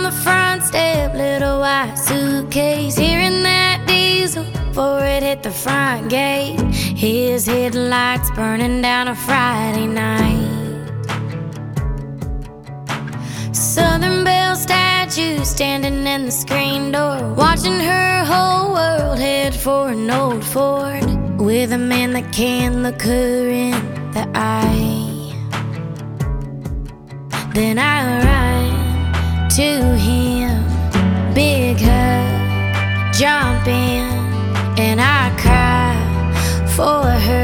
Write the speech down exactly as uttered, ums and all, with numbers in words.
the front step, little white suitcase, hearing that diesel before it hit the front gate. His headlights burning down a Friday night. Southern Belle statue standing in the screen door, watching her whole world head for an old Ford, with a man that can look her in the eye. Then I run to him, big hug, jump in, and I cry for her.